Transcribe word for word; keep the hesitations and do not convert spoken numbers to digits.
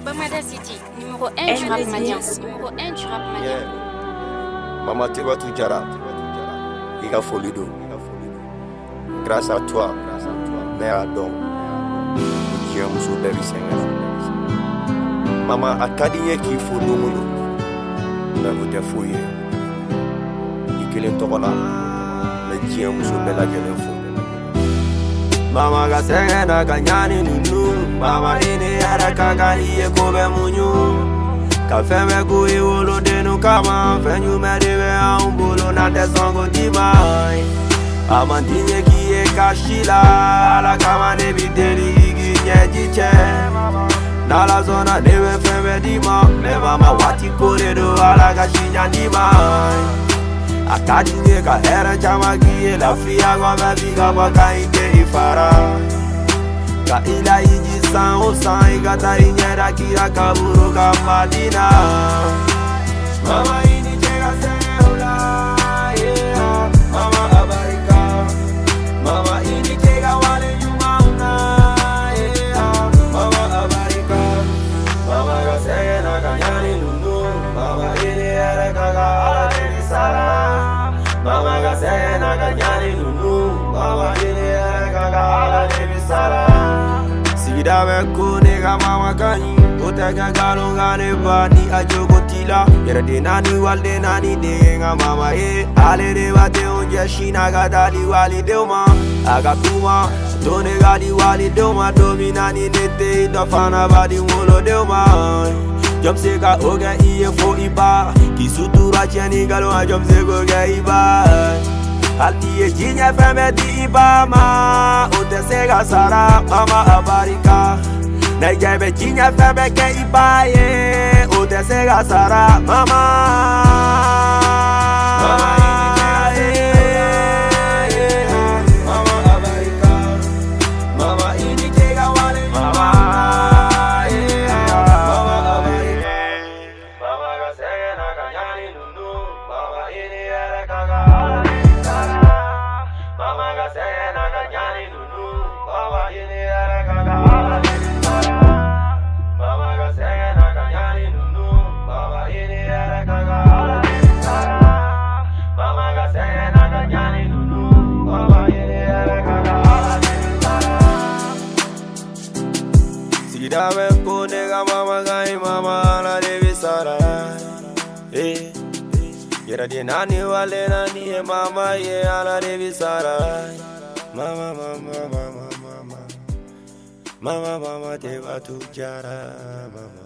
Bamada City, numéro un du rap malien. Numéro un du rap malien. Maman Teba Toujara, il a folie d'eau. Grâce à toi, mère Adam, qui a moussou bébé Seigneur. Maman a kadinye qui faut nous mounou. Mais vous te fouillez. Il est tokola, mais qui a moussou bella qu'elle faut. Mama ga sengena kanyani nunu. Mama ini ara kakali e kobe munyu. Ka feme ku i wolo denu kama. Fenyu mediwe a umbolo na tesongo timai. Amantinye ki e kashila. Ala kama nebi deli igi nye jiche. Na la zona newe feme dima. Me mama wati kore do ala kashinya dimai. Akadinye ka era chama kiye la fia kwa mabiga kwa kainte ifara. Ka ila iji san o san igata inyera kira kaburo ka madina. Mama ini chega seula, yeah. Mama abarika. Mama ini chega wale yumauna, yeah. Mama abarika. Mama ga sena kanyani nunu. Mama ini era kaga ala sara. Mama ga sena kanyani nunu. Mama ini era kaga ala sara. Sida me kune ga mama kanyi. Otega galonga ne bani ajogo tila. Yere de nani walde nani de nga mama e. Ale de bate onje shina ga dali wali deuma. Aga kuma done gali wali deuma. Dominani nete idofana badi wolo deuma. Jom se ka oge iye fo iba. Ki sutura cheni galo a jom se go ge iba. Alti e jinya feme di iba ma. Ote se ga sara mama abarika. Na jebe jinya feme ke iba ye. Ote se ga sara mama. Mama Sida me kone ga mama gai mama la devi sara. Eh, yera de nani wale nani e mama ye ala devi sara. Mama mama mama mama mama mama Teba Toujara mama.